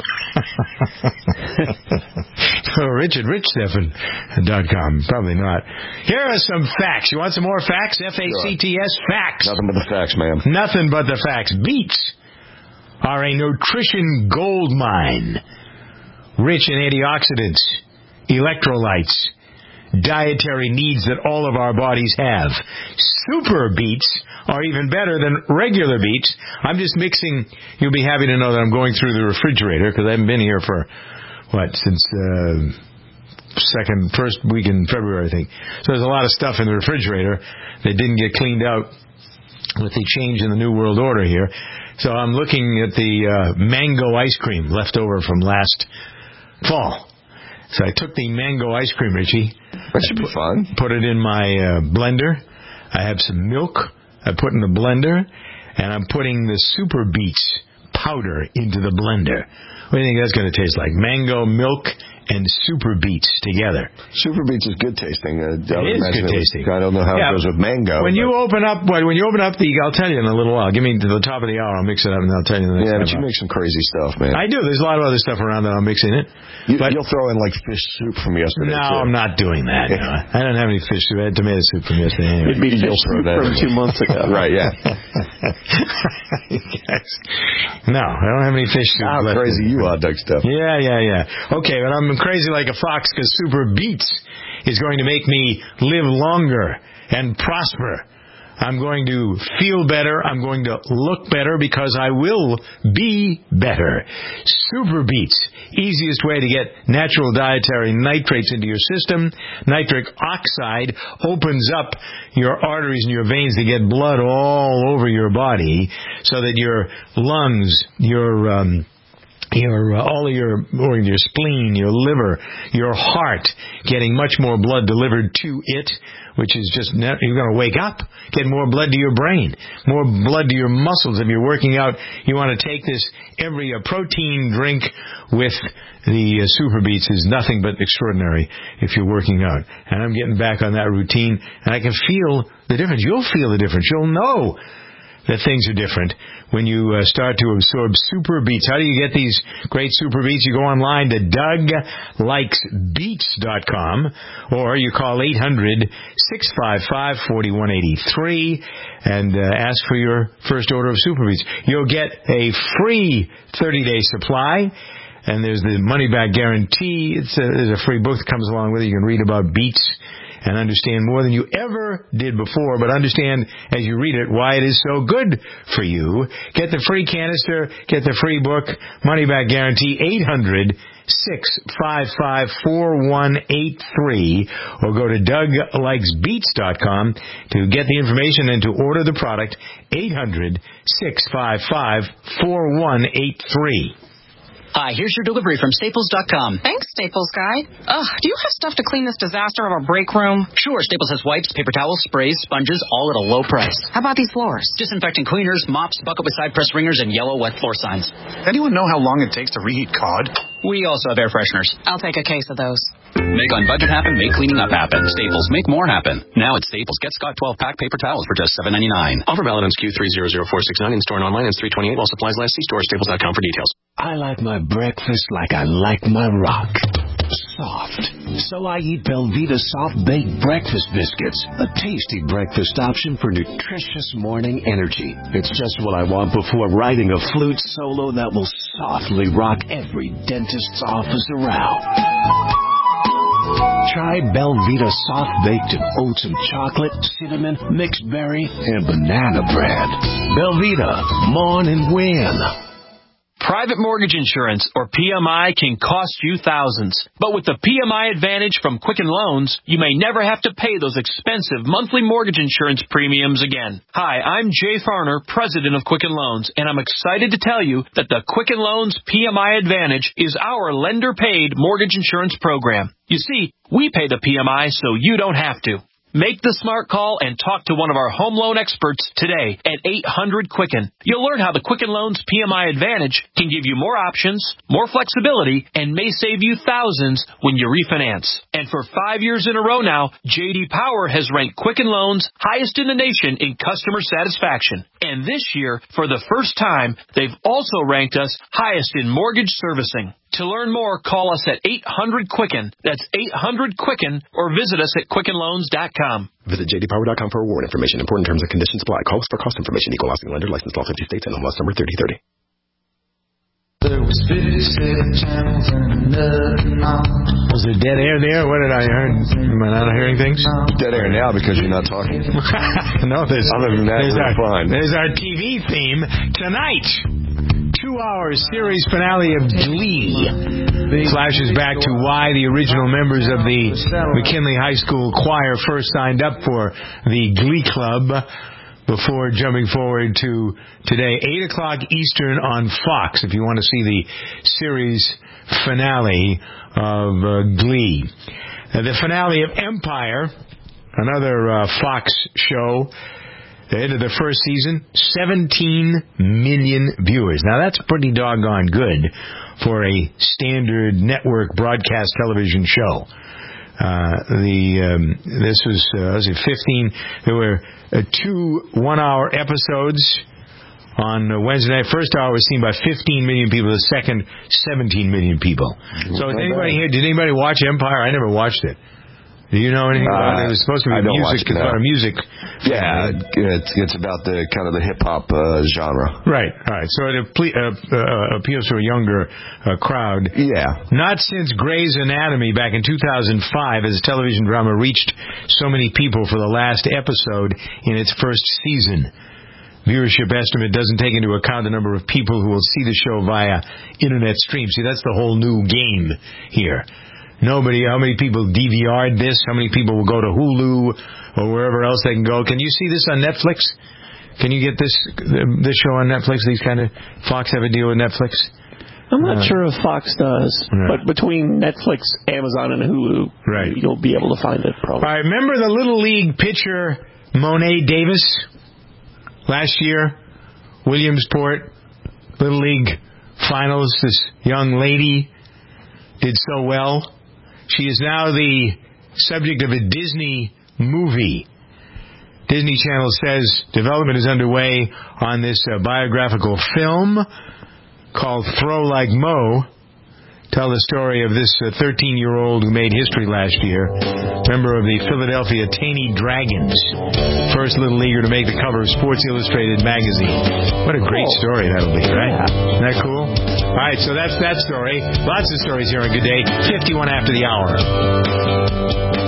Or Rich at rich stephan dot com. Probably not. Here are some facts. You want some more facts? F A C T S, facts. Nothing but the facts, ma'am. Nothing but the facts. Beets are a nutrition gold mine. Rich in antioxidants, electrolytes, dietary needs that all of our bodies have. Super beets are even better than regular beets. I'm just mixing. You'll be happy to know that I'm going through the refrigerator because I haven't been here for, what, since uh, second, first week in February, I think. So there's a lot of stuff in the refrigerator that didn't get cleaned out with the change in the New World Order here. So I'm looking at the uh, mango ice cream left over from last fall. So I took the mango ice cream, Richie. That should be fun. Put it in my uh, blender. I have some milk I put in the blender. And I'm putting the Super Beets powder into the blender. What do you think that's going to taste like? Mango, milk, and Super Beets together. Super Beets is good tasting. Uh, it is good it tasting. I don't know how yeah. it goes with mango. When but... you open up, when you open up the, I'll tell you in a little while. Give me to the top of the hour. I'll mix it up and I'll tell you. The next yeah, but hour. you make some crazy stuff, man. I do. There's a lot of other stuff around that I'm mixing it. You, but you'll throw in like fish soup from yesterday. No, too. I'm not doing that. No. I don't have any fish soup. I had tomato soup from yesterday. Anyway. It'd be fish soup from two months ago. Right? Yeah. No, I don't have any fish soup. How left crazy in. you are, Doug stuff. Yeah, yeah, yeah. Okay, but I'm crazy like a fox because Super Beets is going to make me live longer and prosper. I'm going to feel better. I'm going to look better because I will be better. Super Beets, easiest way to get natural dietary nitrates into your system. Nitric oxide opens up your arteries and your veins to get blood all over your body so that your lungs, your um, your uh, all of your or your spleen, your liver, your heart, getting much more blood delivered to it, which is just ne- you're going to wake up, get more blood to your brain, more blood to your muscles. If you're working out, you want to take this every uh, protein drink with the uh, Super Beets is nothing but extraordinary if you're working out. And I'm getting back on that routine, and I can feel the difference. You'll feel the difference. You'll know that things are different when you uh, start to absorb Super Beets. How do you get these great Super Beets? You go online to Doug Likes Beets dot com, or you call eight hundred, six five five, four one eight three and uh, ask for your first order of Super Beets. You'll get a free thirty-day supply, and there's the money-back guarantee. It's a, there's a free book that comes along with it. You can read about beets and understand more than you ever did before, but understand as you read it why it is so good for you. Get the free canister, get the free book, money-back guarantee, eight hundred, six five five, four one eight three, or go to Doug Likes Beets dot com to get the information and to order the product, eight hundred, six five five, four one eight three. Hi, here's your delivery from Staples dot com. Thanks, Staples guy. Ugh, do you have stuff to clean this disaster of a break room? Sure, Staples has wipes, paper towels, sprays, sponges, all at a low price. How about these floors? Disinfecting cleaners, mops, bucket with side press ringers, and yellow wet floor signs. Anyone know how long it takes to reheat cod? We also have air fresheners. I'll take a case of those. Make on budget happen, make cleaning up happen. Staples, make more happen. Now at Staples, get Scott twelve pack paper towels for just seven ninety-nine. Offer valid on S K U three zero zero four six nine in store and online. It's three twenty-eight while supplies last. See store staples dot com for details. I like my breakfast like I like my rock. Soft. So I eat Belvita Soft Baked Breakfast Biscuits, a tasty breakfast option for nutritious morning energy. It's just what I want before writing a flute solo that will softly rock every dentist's office around. Try Belvita Soft Baked in oats and chocolate, cinnamon, mixed berry, and banana bread. Belvita, mourn and win. Private mortgage insurance, or P M I, can cost you thousands. But with the P M I Advantage from Quicken Loans, you may never have to pay those expensive monthly mortgage insurance premiums again. Hi, I'm Jay Farner, president of Quicken Loans, and I'm excited to tell you that the Quicken Loans P M I Advantage is our lender-paid mortgage insurance program. You see, we pay the P M I so you don't have to. Make the smart call and talk to one of our home loan experts today at eight hundred Quicken. You'll learn how the Quicken Loans P M I Advantage can give you more options, more flexibility, and may save you thousands when you refinance. And for five years in a row now, J D Power has ranked Quicken Loans highest in the nation in customer satisfaction. And this year, for the first time, they've also ranked us highest in mortgage servicing. To learn more, call us at eight hundred Quicken. That's eight hundred Quicken, or visit us at quicken loans dot com. Visit j d power dot com for award information. Important terms and conditions apply. Call us for cost information. Equal housing lender. Licensed law fifty states and home loss number thirty thirty. There was fifty-six channels and nothing on. Was there dead air there? What did I hear? Am I not hearing things? Dead air now because you're not talking. No, there's, other than that, there's, we're our, fine. there's our T V theme tonight. Two-hour series finale of Glee flashes back to why the original members of the McKinley High School choir first signed up for the Glee Club before jumping forward to today, eight o'clock Eastern on Fox, if you want to see the series finale of uh, Glee. Uh, the finale of Empire, another uh, Fox show. The end of the first season, seventeen million viewers. Now, that's pretty doggone good for a standard network broadcast television show. Uh, the um, this was, uh, was it fifteen? There were uh, two one-hour episodes on uh, Wednesday night. First hour was seen by fifteen million people. The second, seventeen million people. So, is anybody here? Did anybody watch Empire? I never watched it. Do you know anything about uh, it? It was supposed to be I don't music. watch it, it's about no. a music. Yeah, it's, it's about the kind of the hip hop uh, genre. Right, right. So it appe- uh, uh, appeals to a younger uh, crowd. Yeah. Not since Grey's Anatomy back in two thousand five, as a television drama reached so many people for the last episode in its first season. Viewership estimate doesn't take into account the number of people who will see the show via internet stream. See, that's the whole new game here. Nobody, how many people D V R'd this? How many people will go to Hulu or wherever else they can go? Can you see this on Netflix? Can you get this this show on Netflix? These kind of Fox have a deal with Netflix. I'm not Uh, sure if Fox does, right. but between Netflix, Amazon, and Hulu, right. you'll be able to find it probably. All right, remember the Little League pitcher Monet Davis last year? Williamsport, Little League Finals. This young lady did so well. She is now the subject of a Disney movie. Disney Channel says development is underway on this uh, biographical film called Throw Like Mo. Tell the story of this uh, thirteen-year-old who made history last year, member of the Philadelphia Taney Dragons, first little leaguer to make the cover of Sports Illustrated magazine. What a great story that'll be, right? Isn't that cool? All right, so that's that story. Lots of stories here on Good Day, fifty-one after the hour.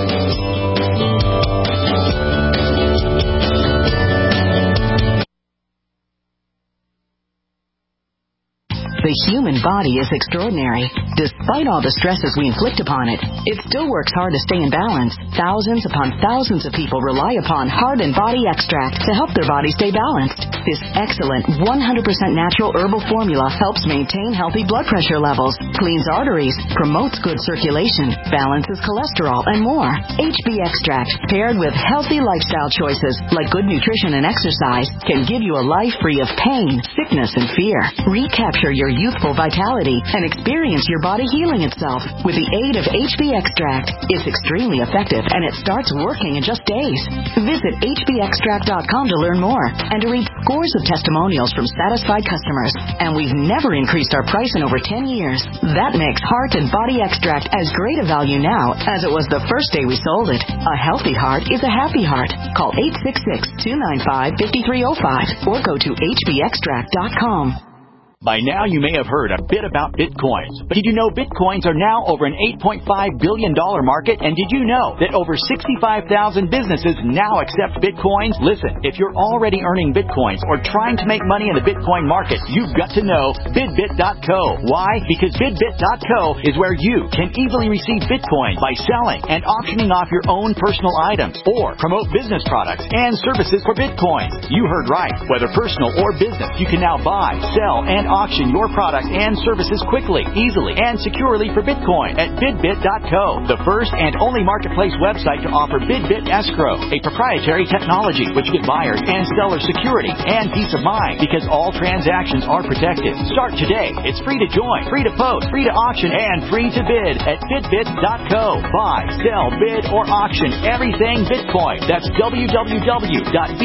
The human body is extraordinary. Despite all the stresses we inflict upon it, it still works hard to stay in balance. Thousands upon thousands of people rely upon Heart and Body Extract to help their body stay balanced. This excellent one hundred percent natural herbal formula helps maintain healthy blood pressure levels, cleans arteries, promotes good circulation, balances cholesterol, and more. H B Extract, paired with healthy lifestyle choices like good nutrition and exercise, can give you a life free of pain, sickness, and fear. Recapture your youthful vitality and experience your body healing itself with the aid of H B Extract. It's extremely effective and it starts working in just days. Visit H B extract dot com to learn more and to read scores of testimonials from satisfied customers. And we've never increased our price in over ten years. That makes Heart and Body Extract as great a value now as it was the first day we sold it. A healthy heart is a happy heart. Call eight six six, two nine five, five three zero five or go to H B extract dot com. By now, you may have heard a bit about Bitcoins. But did you know Bitcoins are now over an eight point five billion dollars market? And did you know that over sixty-five thousand businesses now accept Bitcoins? Listen, if you're already earning Bitcoins or trying to make money in the Bitcoin market, you've got to know Bidbit dot co. Why? Because Bidbit dot co is where you can easily receive Bitcoin by selling and auctioning off your own personal items or promote business products and services for Bitcoin. You heard right. Whether personal or business, you can now buy, sell, and auction your product and services quickly, easily, and securely for Bitcoin at Bidbit dot co, the first and only marketplace website to offer Bidbit Escrow, a proprietary technology which gives buyers and sellers security and peace of mind because all transactions are protected. Start today. It's free to join, free to post, free to auction, and free to bid at Bidbit dot co. Buy, sell, bid, or auction everything Bitcoin. That's w w w dot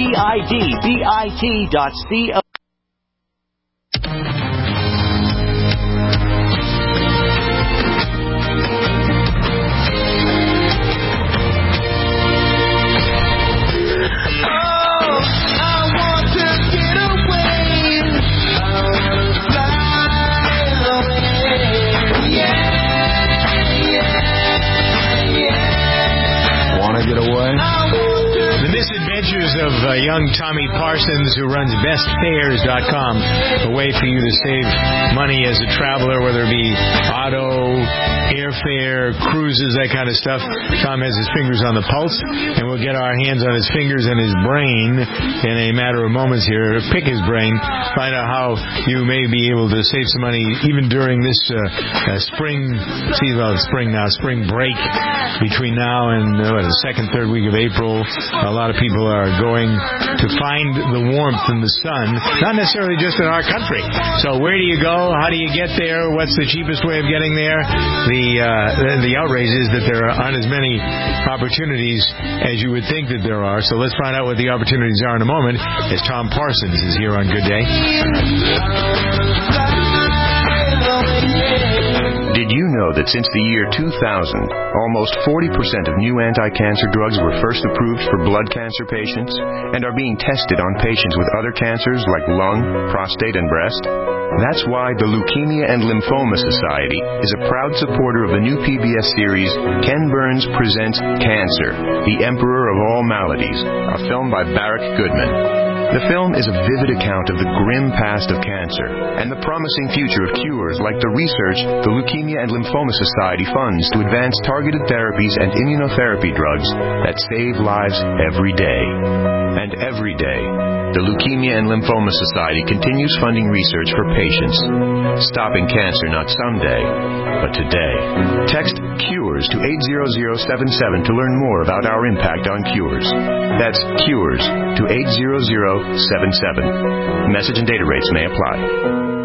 bidbit dot co. Of uh, young Tommy Parsons, who runs best fares dot com, a way for you to save money as a traveler, whether it be auto, airfare, cruises, that kind of stuff. Tom has his fingers on the pulse, and we'll get our hands on his fingers and his brain in a matter of moments here. Pick his brain, find out how you may be able to save some money even during this uh, uh, spring, see, well, spring now, spring break between now and uh, what, the second, third week of April. A lot of people are going to find the warmth and the sun, not necessarily just in our country. So where do you go? How do you get there? What's the cheapest way of getting there? The uh, the outrage is that there aren't as many opportunities as you would think that there are. So let's find out what the opportunities are in a moment as Tom Parsons is here on Good Day. Did you know that since the year two thousand, almost forty percent of new anti-cancer drugs were first approved for blood cancer patients and are being tested on patients with other cancers like lung, prostate, and breast? That's why the Leukemia and Lymphoma Society is a proud supporter of the new P B S series, Ken Burns Presents Cancer, the Emperor of All Maladies, a film by Barrick Goodman. The film is a vivid account of the grim past of cancer and the promising future of cures like the research the Leukemia and Lymphoma Society funds to advance targeted therapies and immunotherapy drugs that save lives every day. And every day, the Leukemia and Lymphoma Society continues funding research for patients. Stopping cancer not someday, but today. Text CURES to eight zero zero seven seven to learn more about our impact on cures. That's CURES to eight zero zero seven seven. Message and data rates may apply.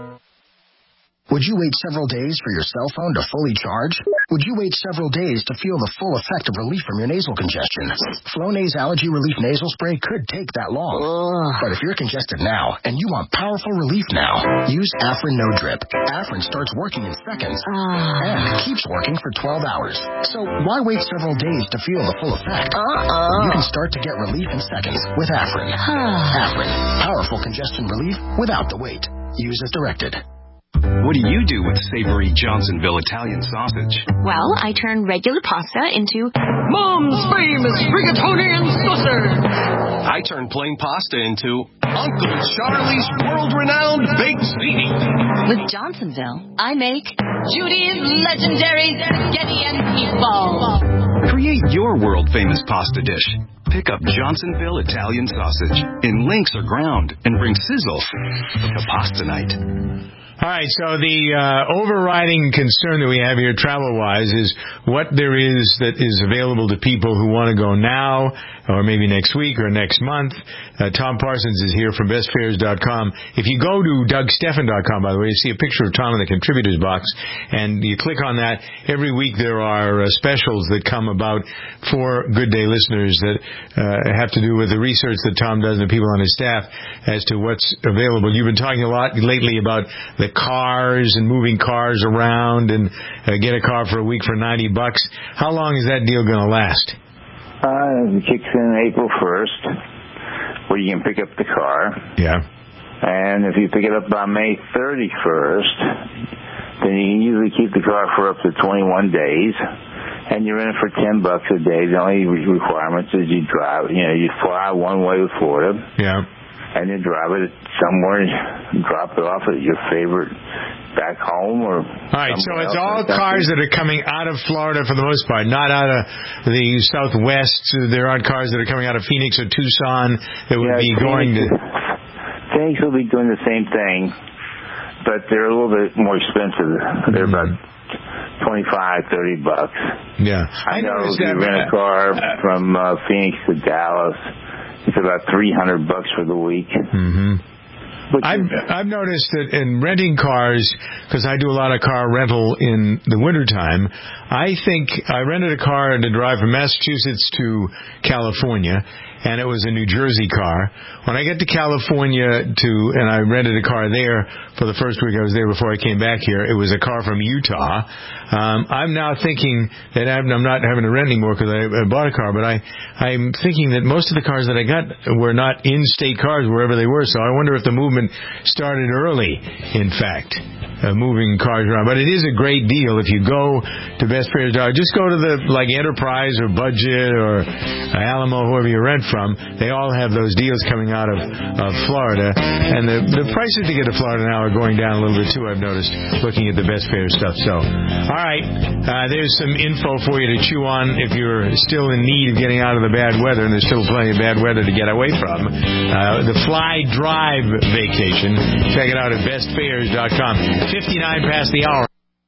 Would you wait several days for your cell phone to fully charge? Would you wait several days to feel the full effect of relief from your nasal congestion? Flonase Allergy Relief Nasal Spray could take that long. Ugh. But if you're congested now and you want powerful relief now, use Afrin No Drip. Afrin starts working in seconds uh. and keeps working for twelve hours. So why wait several days to feel the full effect? Uh-uh. You can start to get relief in seconds with Afrin. Afrin, powerful congestion relief without the wait. Use as directed. What do you do with savory Johnsonville Italian sausage? Well, I turn regular pasta into Mom's famous rigatoni and sausage. I turn plain pasta into Uncle Charlie's world-renowned baked ziti. With Johnsonville, I make Judy's legendary spaghetti and meatballs. Create your world-famous pasta dish. Pick up Johnsonville Italian sausage in links or ground and bring sizzle to pasta night. All right, so the uh, overriding concern that we have here travel-wise is what there is that is available to people who want to go now or maybe next week or next month. Uh, Tom Parsons is here from best fares dot com. If you go to Doug Steffen dot com, by the way, you see a picture of Tom in the contributors box, and you click on that. Every week there are uh, specials that come about for Good Day listeners that uh, have to do with the research that Tom does and the people on his staff as to what's available. You've been talking a lot lately about the cars and moving cars around and uh, get a car for a week for ninety bucks. How long is that deal going to last? Uh, it kicks in April first, where you can pick up the car. Yeah. And if you pick it up by May thirty-first, then you can usually keep the car for up to twenty-one days. And you're in it for ten bucks a day. The only requirements is you drive, you know, you fly one way to Florida. Yeah. And you drive it somewhere and drop it off at your favorite back home or. All right, so it's all cars that are coming out of Florida for the most part, not out of the Southwest. There aren't cars that are coming out of Phoenix or Tucson that would yeah, be Phoenix, going to. Phoenix will be doing the same thing, but they're a little bit more expensive. They're mm-hmm. about twenty-five, thirty bucks. Yeah, I, I know if you rent a car uh, from uh, Phoenix to Dallas, it's about three hundred bucks for the week. Mm-hmm. I've, I've noticed that in renting cars, because I do a lot of car rental in the wintertime, I think I rented a car to drive from Massachusetts to California, and it was a New Jersey car. When I get to California to, and I rented a car there for the first week I was there before I came back here, it was a car from Utah. Um, I'm now thinking that I'm, I'm not having to rent anymore because I, I bought a car, but I, I'm thinking that most of the cars that I got were not in-state cars wherever they were, so I wonder if the movement started early, in fact. Uh, moving cars around. But it is a great deal if you go to Best Fares dot com. Just go to the, like, Enterprise or Budget or uh, Alamo, whoever you rent from. They all have those deals coming out of, of Florida. And the, the prices to get to Florida now are going down a little bit, too, I've noticed, looking at the Best Fares stuff. So, all right, uh, there's some info for you to chew on if you're still in need of getting out of the bad weather, and there's still plenty of bad weather to get away from. Uh, the Fly Drive vacation. Check it out at Best Fares dot com. fifty-nine past the hour.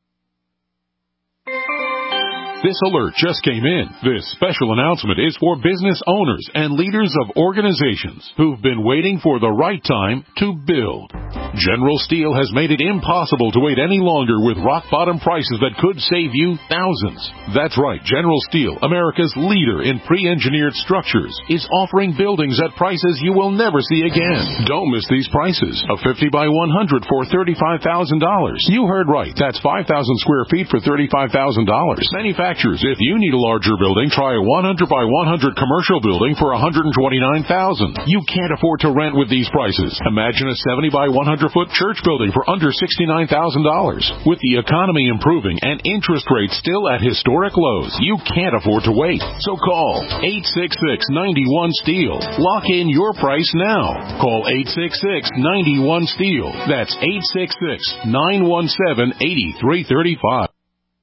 This alert just came in. This special announcement is for business owners and leaders of organizations who've been waiting for the right time to build. General Steel has made it impossible to wait any longer with rock-bottom prices that could save you thousands. That's right. General Steel, America's leader in pre-engineered structures, is offering buildings at prices you will never see again. Don't miss these prices. A fifty by one hundred for thirty-five thousand dollars. You heard right. That's five thousand square feet for thirty-five thousand dollars. Manufacturers, if you need a larger building, try a one hundred by one hundred commercial building for one hundred twenty-nine thousand dollars. You can't afford to rent with these prices. Imagine a seventy by one hundred foot church building for under sixty-nine thousand dollars. With the economy improving and interest rates still at historic lows, you can't afford to wait. So call eight six six, nine one, STEEL. Lock in your price now. Call eight six six, nine one, STEEL. That's eight six six, nine one seven, eight three three five.